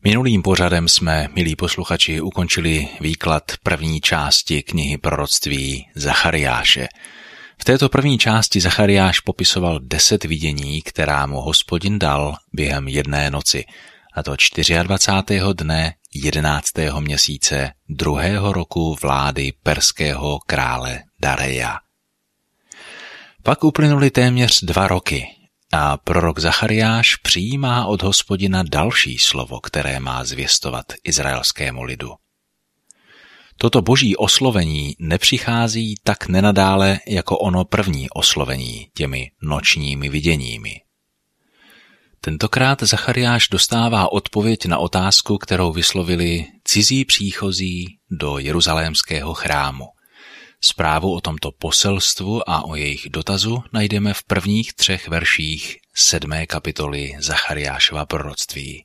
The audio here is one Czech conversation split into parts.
Minulým pořadem jsme, milí posluchači, ukončili výklad první části knihy proroctví Zachariáše. V této první části Zachariáš popisoval 10 vidění, která mu Hospodin dal během jedné noci, a to 24. dne 11. měsíce 2. roku vlády perského krále Dareja. Pak uplynuly téměř 2 roky a prorok Zachariáš přijímá od Hospodina další slovo, které má zvěstovat izraelskému lidu. Toto boží oslovení nepřichází tak nenadále jako ono první oslovení těmi nočními viděními. Tentokrát Zachariáš dostává odpověď na otázku, kterou vyslovili cizí příchozí do jeruzalémského chrámu. Zprávu o tomto poselstvu a o jejich dotazu najdeme v prvních 3 verších 7. kapitoly Zachariášova proroctví.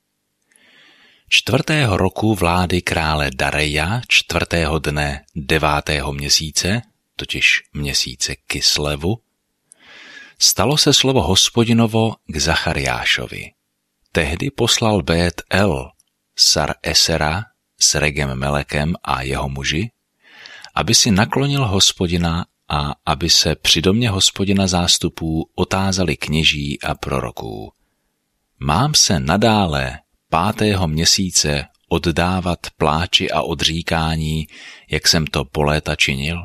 4. roku vlády krále Dareja, 4. dne 9. měsíce, totiž měsíce Kislevu, stalo se slovo Hospodinovo k Zachariášovi. Tehdy poslal Bet El, Sar Esera s Regem Melekem a jeho muži, aby si naklonil Hospodina a aby se při domě Hospodina zástupů otázali kněží a proroků. Mám se nadále 5. měsíce oddávat pláči a odříkání, jak jsem to po léta činil?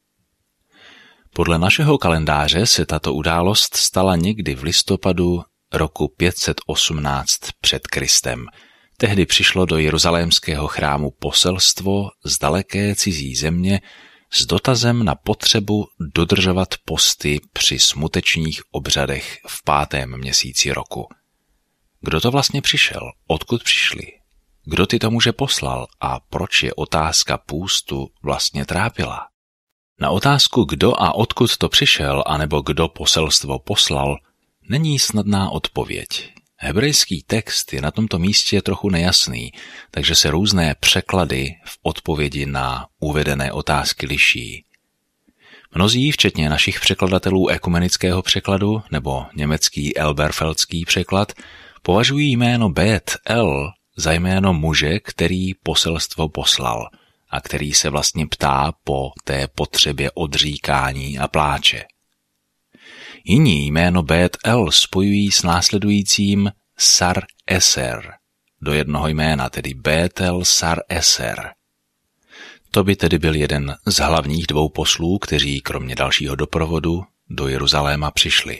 Podle našeho kalendáře se tato událost stala někdy v listopadu roku 518 před Kristem. Tehdy přišlo do jeruzalémského chrámu poselstvo z daleké cizí země s dotazem na potřebu dodržovat posty při smutečních obřadech v 5. měsíci roku. Kdo to vlastně přišel? Odkud přišli? Kdo tyto muže poslal a proč je otázka půstu vlastně trápila? Na otázku, kdo a odkud to přišel, anebo kdo poselstvo poslal, není snadná odpověď. Hebrejský text je na tomto místě trochu nejasný, takže se různé překlady v odpovědi na uvedené otázky liší. Mnozí, včetně našich překladatelů ekumenického překladu nebo německý Elberfeldský překlad, považují jméno Bet El za jméno muže, který poselstvo poslal a který se vlastně ptá po té potřebě odříkání a pláče. Jiní jméno Bet El spojují s následujícím Sar Eser do jednoho jména, tedy Betel Sar Eser. To by tedy byl jeden z hlavních 2 poslů, kteří kromě dalšího doprovodu do Jeruzaléma přišli.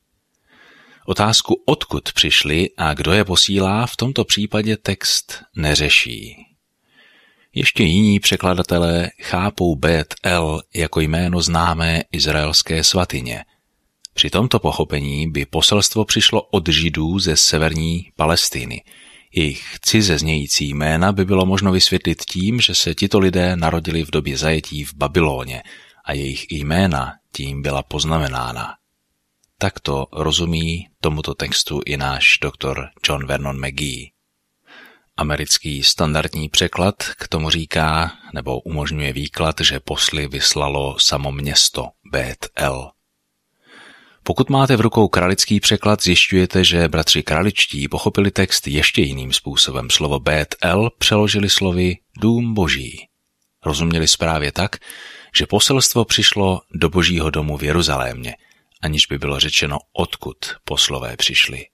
Otázku, odkud přišli a kdo je posílá, v tomto případě text neřeší. Ještě jiní překladatelé chápou Bet El jako jméno známé izraelské svatyně. Při tomto pochopení by poselstvo přišlo od Židů ze severní Palestiny. Jejich cize znějící jména by bylo možno vysvětlit tím, že se tito lidé narodili v době zajetí v Babyloně a jejich jména tím byla poznamenána. Takto rozumí tomuto textu i náš doktor John Vernon McGee. Americký standardní překlad k tomu říká, nebo umožňuje výklad, že posly vyslalo samo město Bet El. Pokud máte v rukou kralický překlad, zjišťujete, že bratři kraličtí pochopili text ještě jiným způsobem. Slovo Bet El přeložili slovy dům boží. Rozuměli zprávě tak, že poselstvo přišlo do božího domu v Jeruzalémě, aniž by bylo řečeno, odkud poslové přišli.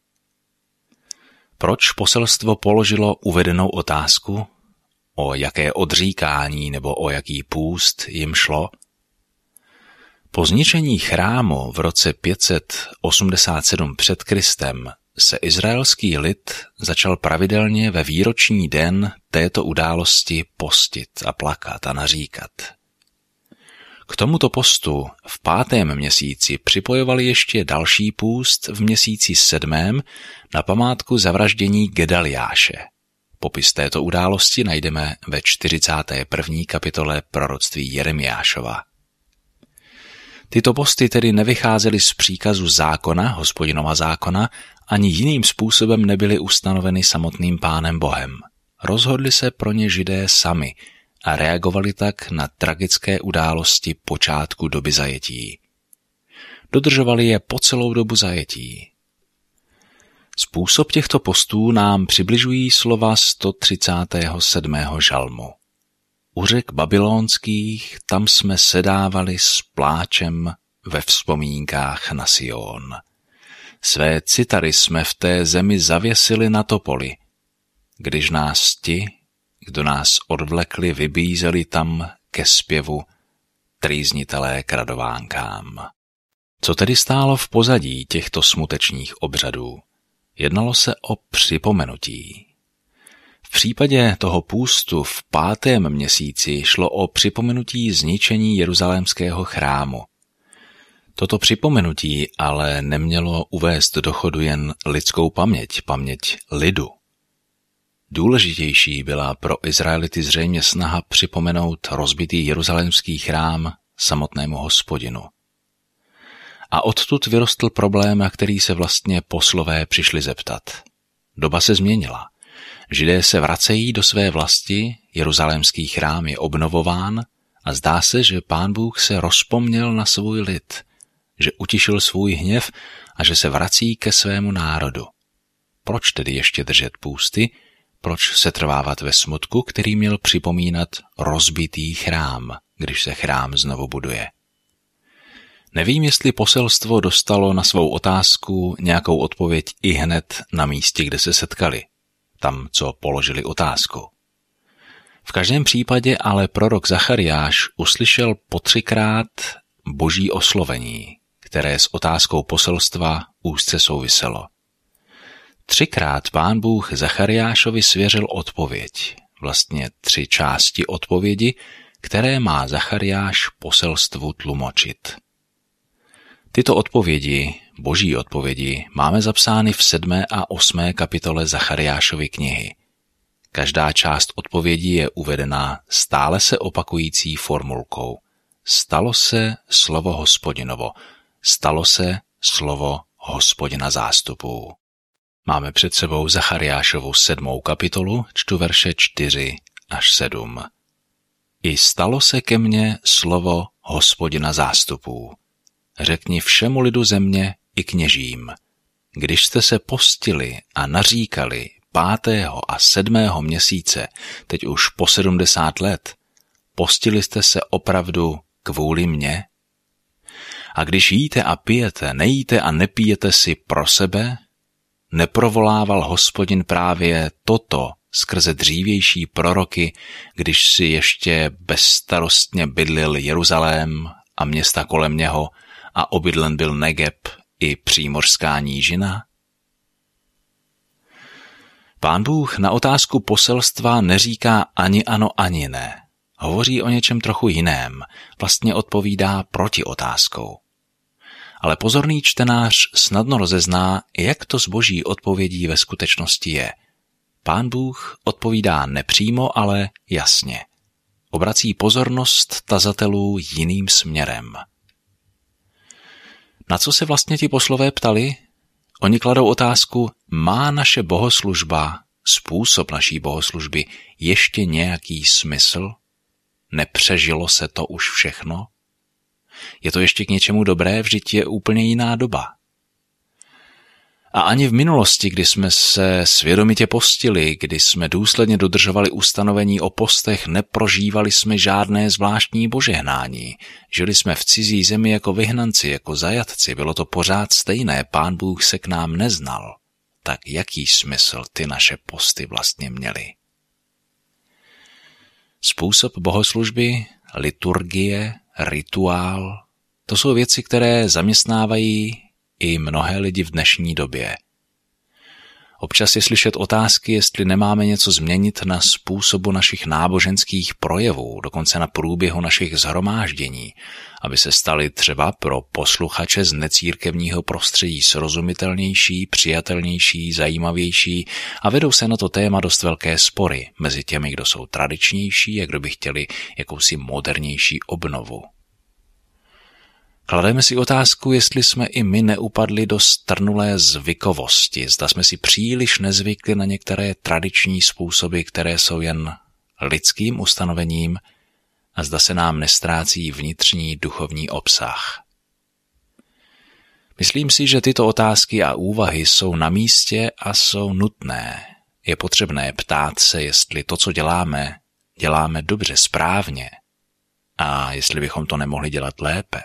Proč poselstvo položilo uvedenou otázku? O jaké odříkání nebo o jaký půst jim šlo? Po zničení chrámu v roce 587 před Kristem se izraelský lid začal pravidelně ve výroční den této události postit a plakat a naříkat. K tomuto postu v 5. měsíci připojovali ještě další půst v měsíci 7. na památku zavraždění Gedaliáše. Popis této události najdeme ve 41. kapitole proroctví Jeremiášova. Tyto posty tedy nevycházely z příkazu zákona, Hospodinova zákona, ani jiným způsobem nebyly ustanoveny samotným Pánem Bohem. Rozhodli se pro ně Židé sami a reagovali tak na tragické události počátku doby zajetí. Dodržovali je po celou dobu zajetí. Způsob těchto postů nám přibližují slova 137. žalmu. U řek babylonských tam jsme sedávali s pláčem ve vzpomínkách na Sion. Své citary jsme v té zemi zavěsili na topoli, když nás ti, kdo nás odvlekli, vybízeli tam ke zpěvu, trýznitelé k radovánkám. Co tedy stálo v pozadí těchto smutečných obřadů? Jednalo se o připomenutí. V případě toho půstu v 5. měsíci šlo o připomenutí zničení jeruzalémského chrámu. Toto připomenutí ale nemělo uvést do chodu jen lidskou paměť lidu. Důležitější byla pro Izraelity zřejmě snaha připomenout rozbitý jeruzalémský chrám samotnému Hospodinu. A odtud vyrostl problém, na který se vlastně poslové přišli zeptat. Doba se změnila. Židé se vracejí do své vlasti, jeruzalémský chrám je obnovován a zdá se, že Pán Bůh se rozpomněl na svůj lid, že utišil svůj hněv a že se vrací ke svému národu. Proč tedy ještě držet půsty? Proč setrvávat ve smutku, který měl připomínat rozbitý chrám, když se chrám znovu buduje? Nevím, jestli poselstvo dostalo na svou otázku nějakou odpověď i hned na místě, kde se setkali, tam, co položili otázku. V každém případě ale prorok Zachariáš uslyšel po 3krát boží oslovení, které s otázkou poselstva úzce souviselo. 3krát Pán Bůh Zachariášovi svěřil odpověď, vlastně 3 části odpovědi, které má Zachariáš poselstvu tlumočit. Tyto odpovědi, boží odpovědi, máme zapsány v 7. a 8. kapitole Zachariášovy knihy. Každá část odpovědi je uvedena stále se opakující formulkou. Stalo se slovo Hospodinovo, stalo se slovo Hospodina zástupů. Máme před sebou Zachariášovu 7. kapitolu, čtu verše 4 až 7. I stalo se ke mně slovo Hospodina zástupů. Řekni všemu lidu země i kněžím, když jste se postili a naříkali 5. a 7. měsíce, teď už po 70 let, postili jste se opravdu kvůli mně? A když jíte a pijete, nejíte a nepijete si pro sebe, neprovolával Hospodin právě toto skrze dřívější proroky, když si ještě bezstarostně bydlil Jeruzalém a města kolem něho a obydlen byl Negeb i přímořská nížina? Pán Bůh na otázku poselstva neříká ani ano, ani ne. Hovoří o něčem trochu jiném, vlastně odpovídá proti otázkou. Ale pozorný čtenář snadno rozezná, jak to s boží odpovědí ve skutečnosti je. Pán Bůh odpovídá nepřímo, ale jasně. Obrací pozornost tazatelů jiným směrem. Na co se vlastně ti poslové ptali? Oni kladou otázku, má naše bohoslužba, způsob naší bohoslužby ještě nějaký smysl? Nepřežilo se to už všechno? Je to ještě k něčemu dobré, vždyť je úplně jiná doba. A ani v minulosti, kdy jsme se svědomitě postili, kdy jsme důsledně dodržovali ustanovení o postech, neprožívali jsme žádné zvláštní požehnání. Žili jsme v cizí zemi jako vyhnanci, jako zajatci, bylo to pořád stejné, Pán Bůh se k nám neznal. Tak jaký smysl ty naše posty vlastně měly? Způsob bohoslužby, liturgie, rituál, to jsou věci, které zaměstnávají i mnohé lidi v dnešní době. Občas je slyšet otázky, jestli nemáme něco změnit na způsobu našich náboženských projevů, dokonce na průběhu našich shromáždění, aby se staly třeba pro posluchače z necírkevního prostředí srozumitelnější, přijatelnější, zajímavější a vedou se na to téma dost velké spory mezi těmi, kdo jsou tradičnější a kdo by chtěli jakousi modernější obnovu. Klademe si otázku, jestli jsme i my neupadli do strnulé zvykovosti, zda jsme si příliš nezvykli na některé tradiční způsoby, které jsou jen lidským ustanovením a zda se nám nestrácí vnitřní duchovní obsah. Myslím si, že tyto otázky a úvahy jsou na místě a jsou nutné. Je potřebné ptát se, jestli to, co děláme dobře, správně a jestli bychom to nemohli dělat lépe.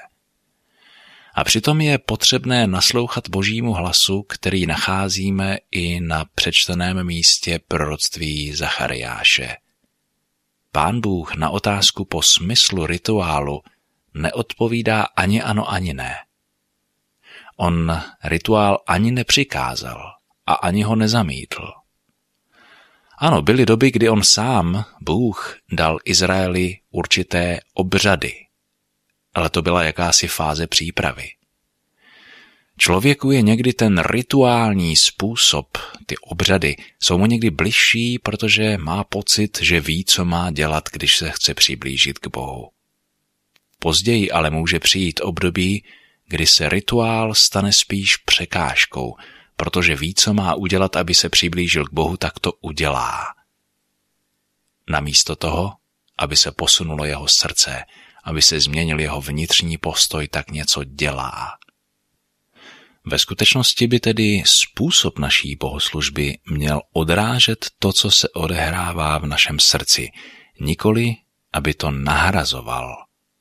A přitom je potřebné naslouchat Božímu hlasu, který nacházíme i na přečteném místě proroctví Zachariáše. Pán Bůh na otázku po smyslu rituálu neodpovídá ani ano, ani ne. On rituál ani nepřikázal a ani ho nezamítl. Ano, byly doby, kdy on sám, Bůh, dal Izraeli určité obřady, ale to byla jakási fáze přípravy. Člověku je někdy ten rituální způsob, ty obřady, jsou mu někdy bližší, protože má pocit, že ví, co má dělat, když se chce přiblížit k Bohu. Později ale může přijít období, kdy se rituál stane spíš překážkou, protože ví, co má udělat, aby se přiblížil k Bohu, tak to udělá. Namísto toho, aby se posunulo jeho srdce, aby se změnil jeho vnitřní postoj, tak něco dělá. Ve skutečnosti by tedy způsob naší bohoslužby měl odrážet to, co se odehrává v našem srdci, nikoli, aby to nahrazoval.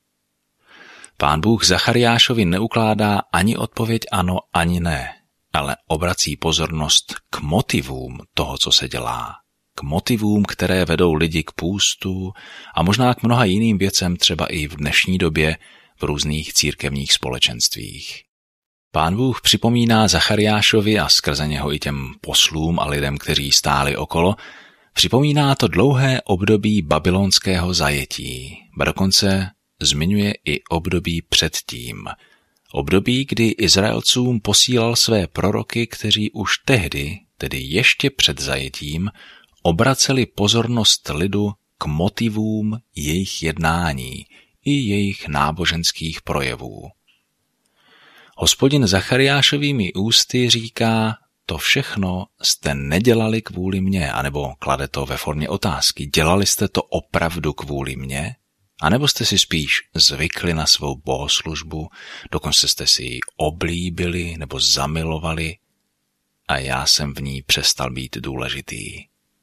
Pán Bůh Zachariášovi neukládá ani odpověď ano, ani ne, ale obrací pozornost k motivům toho, co se dělá. K motivům, které vedou lidi k půstu a možná k mnoha jiným věcem, třeba i v dnešní době v různých církevních společenstvích. Pán Bůh připomíná Zachariášovi a skrze něho i těm poslům a lidem, kteří stáli okolo, připomíná to dlouhé období babylonského zajetí, ba dokonce zmiňuje i období předtím. Období, kdy Izraelcům posílal své proroky, kteří už tehdy, tedy ještě před zajetím, obraceli pozornost lidu k motivům jejich jednání i jejich náboženských projevů. Hospodin Zachariášovými ústy říká, to všechno jste nedělali kvůli mně, anebo klade to ve formě otázky, dělali jste to opravdu kvůli mně? A nebo jste si spíš zvykli na svou bohoslužbu, dokonce jste si ji oblíbili nebo zamilovali a já jsem v ní přestal být důležitý.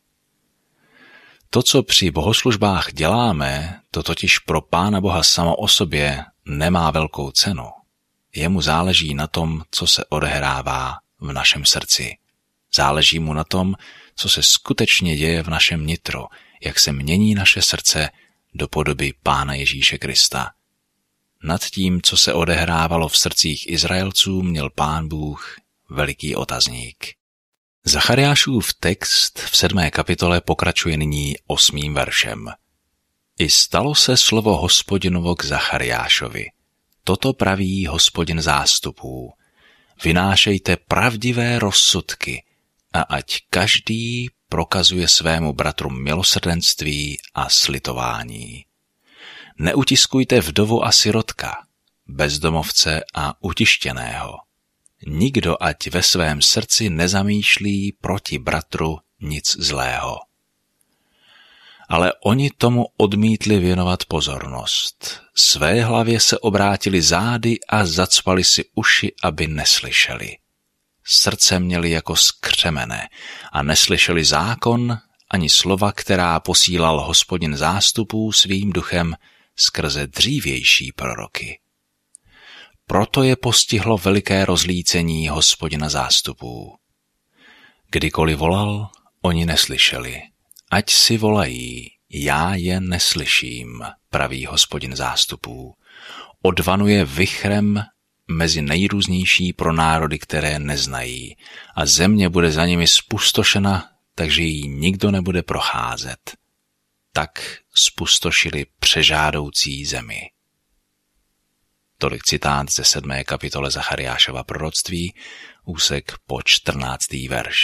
To, co při bohoslužbách děláme, to totiž pro Pána Boha samo o sobě nemá velkou cenu. Jemu záleží na tom, co se odehrává v našem srdci. Záleží mu na tom, co se skutečně děje v našem nitru, jak se mění naše srdce do podoby Pána Ježíše Krista. Nad tím, co se odehrávalo v srdcích Izraelců, měl Pán Bůh veliký otazník. Zachariášův text v 7. kapitole pokračuje nyní 8. veršem. I stalo se slovo Hospodinovo k Zachariášovi. Toto praví Hospodin zástupů. Vynášejte pravdivé rozsudky a ať každý prokazuje svému bratru milosrdenství a slitování. Neutiskujte vdovu a sirotka, bezdomovce a utištěného. Nikdo ať ve svém srdci nezamýšlí proti bratru nic zlého. Ale oni tomu odmítli věnovat pozornost. Své hlavě se obrátili zády a zacpali si uši, aby neslyšeli. Srdce měli jako skřemené a neslyšeli zákon ani slova, která posílal Hospodin zástupů svým duchem skrze dřívější proroky. Proto je postihlo veliké rozlícení Hospodina zástupů. Kdykoliv volal, oni neslyšeli. Ať si volají, já je neslyším, praví Hospodin zástupů. Odvanuje vichrem mezi nejrůznější pro národy, které neznají, a země bude za nimi spustošena, takže jí nikdo nebude procházet. Tak spustošili přežádoucí zemi. Tolik citát ze 7. kapitole Zachariášova proroctví, úsek po 14. verš.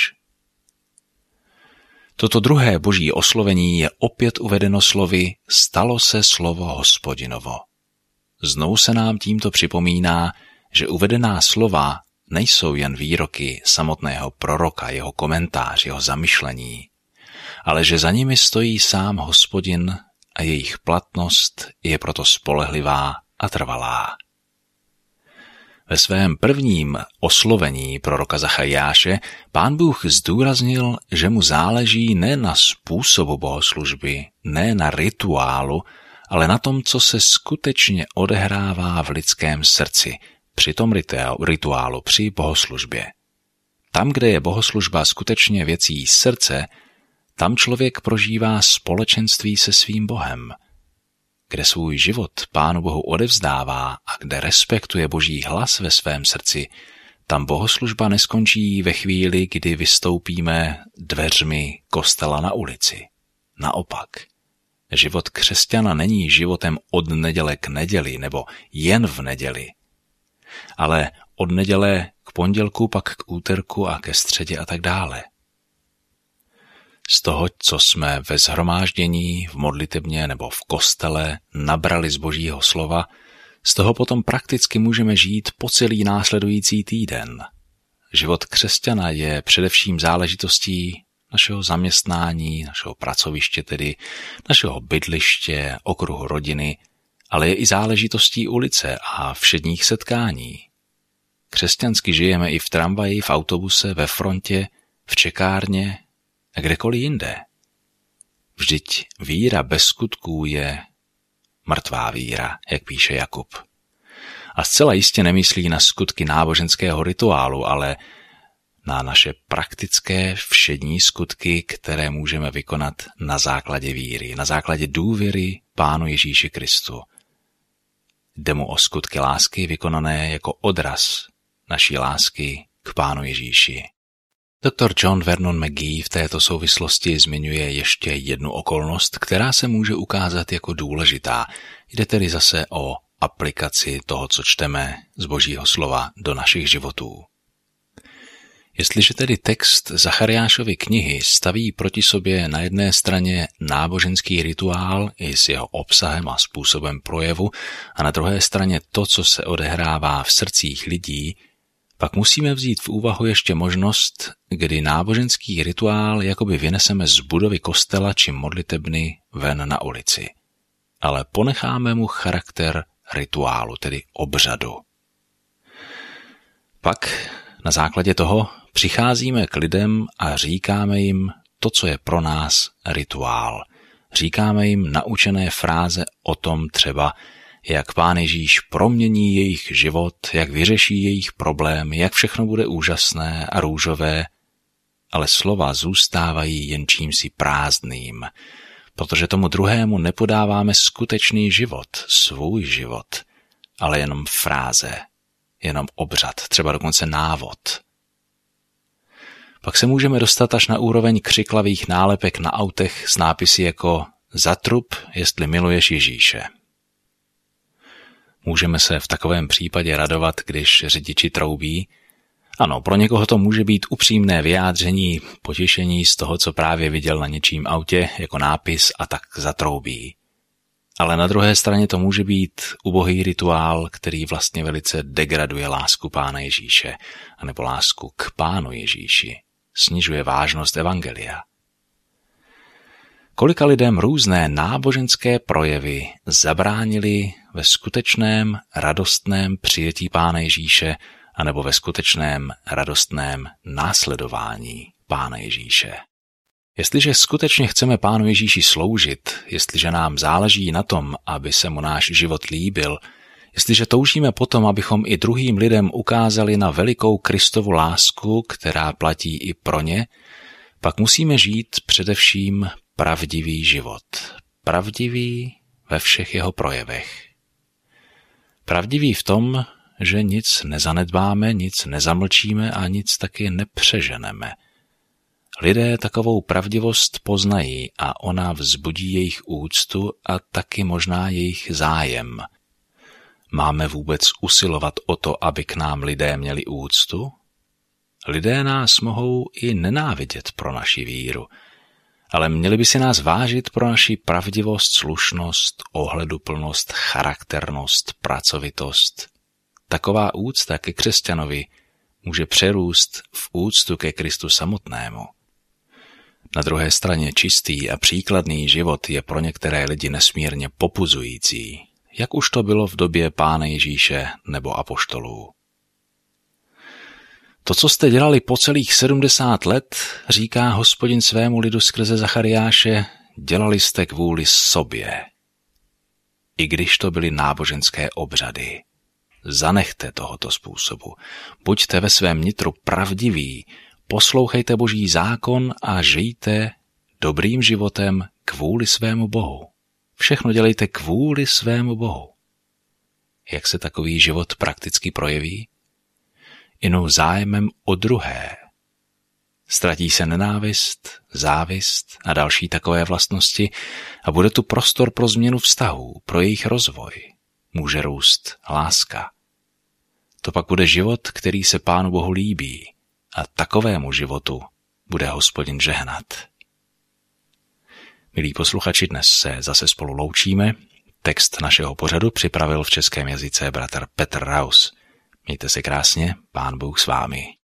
Toto druhé boží oslovení je opět uvedeno slovy stalo se slovo Hospodinovo. Znovu se nám tímto připomíná, že uvedená slova nejsou jen výroky samotného proroka, jeho komentář, jeho zamyšlení, ale že za nimi stojí sám Hospodin a jejich platnost je proto spolehlivá a trvalá. Ve svém prvním oslovení proroka Zachariáše Pán Bůh zdůraznil, že mu záleží ne na způsobu bohoslužby, ne na rituálu, ale na tom, co se skutečně odehrává v lidském srdci, při tom rituálu, při bohoslužbě. Tam, kde je bohoslužba skutečně věcí srdce, tam člověk prožívá společenství se svým Bohem. Kde svůj život Pánu Bohu odevzdává a kde respektuje Boží hlas ve svém srdci, tam bohoslužba neskončí ve chvíli, kdy vystoupíme dveřmi kostela na ulici. Naopak, život křesťana není životem od neděle k neděli nebo jen v neděli, ale od neděle k pondělku, pak k úterku a ke středě a tak dále. Z toho, co jsme ve shromáždění, v modlitebně nebo v kostele nabrali z Božího slova, z toho potom prakticky můžeme žít po celý následující týden. Život křesťana je především záležitostí našeho zaměstnání, našeho pracoviště tedy, našeho bydliště, okruhu rodiny, ale je i záležitostí ulice a všedních setkání. Křesťansky žijeme i v tramvaji, v autobuse, ve frontě, v čekárně a kdekoliv jinde. Vždyť víra bez skutků je mrtvá víra, jak píše Jakub. A zcela jistě nemyslí na skutky náboženského rituálu, ale na naše praktické všední skutky, které můžeme vykonat na základě víry, na základě důvěry Pánu Ježíši Kristu. Jde mu o skutky lásky vykonané jako odraz naší lásky k Pánu Ježíši. Dr. John Vernon McGee v této souvislosti zmiňuje ještě jednu okolnost, která se může ukázat jako důležitá. Jde tedy zase o aplikaci toho, co čteme z Božího slova do našich životů. Jestliže tedy text Zachariášovy knihy staví proti sobě na jedné straně náboženský rituál i s jeho obsahem a způsobem projevu a na druhé straně to, co se odehrává v srdcích lidí, pak musíme vzít v úvahu ještě možnost, kdy náboženský rituál jakoby vyneseme z budovy kostela či modlitebny ven na ulici. Ale ponecháme mu charakter rituálu, tedy obřadu. Pak na základě toho přicházíme k lidem a říkáme jim to, co je pro nás rituál. Říkáme jim naučené fráze o tom třeba, jak Pán Ježíš promění jejich život, jak vyřeší jejich problémy, jak všechno bude úžasné a růžové, ale slova zůstávají jen čímsi prázdným, protože tomu druhému nepodáváme skutečný život, svůj život, ale jenom fráze, jenom obřad, třeba dokonce návod. Pak se můžeme dostat až na úroveň křiklavých nálepek na autech s nápisy jako zatrup, jestli miluješ Ježíše. Můžeme se v takovém případě radovat, když řidiči troubí. Ano, pro někoho to může být upřímné vyjádření, potěšení z toho, co právě viděl na něčím autě jako nápis a tak zatroubí. Ale na druhé straně to může být ubohý rituál, který vlastně velice degraduje lásku Pána Ježíše, anebo lásku k Pánu Ježíši. Snižuje vážnost evangelia. Kolika lidem různé náboženské projevy zabránily ve skutečném radostném přijetí Pána Ježíše anebo ve skutečném radostném následování Pána Ježíše. Jestliže skutečně chceme Pánu Ježíši sloužit, jestliže nám záleží na tom, aby se mu náš život líbil, jestliže toužíme potom, abychom i druhým lidem ukázali na velikou Kristovu lásku, která platí i pro ně, pak musíme žít především pravdivý život. Pravdivý ve všech jeho projevech. Pravdivý v tom, že nic nezanedbáme, nic nezamlčíme a nic taky nepřeženeme. Lidé takovou pravdivost poznají a ona vzbudí jejich úctu a taky možná jejich zájem. Máme vůbec usilovat o to, aby k nám lidé měli úctu? Lidé nás mohou i nenávidět pro naši víru, ale měli by si nás vážit pro naši pravdivost, slušnost, ohleduplnost, charakternost, pracovitost. Taková úcta ke křesťanovi může přerůst v úctu ke Kristu samotnému. Na druhé straně čistý a příkladný život je pro některé lidi nesmírně popuzující, jak už to bylo v době Pána Ježíše nebo apoštolů. To, co jste dělali po celých 70 let, říká Hospodin svému lidu skrze Zachariáše, dělali jste kvůli sobě. I když to byly náboženské obřady. Zanechte tohoto způsobu. Buďte ve svém nitru pravdiví, poslouchejte Boží zákon a žijte dobrým životem kvůli svému Bohu. Všechno dělejte kvůli svému Bohu. Jak se takový život prakticky projeví? Jinou zájmem o druhé. Ztratí se nenávist, závist a další takové vlastnosti a bude tu prostor pro změnu vztahů, pro jejich rozvoj. Může růst láska. To pak bude život, který se Pánu Bohu líbí a takovému životu bude Hospodin žehnat. Milí posluchači, dnes se zase spolu loučíme. Text našeho pořadu připravil v českém jazyce bratr Petr Raus. Mějte se krásně, Pán Bůh s vámi.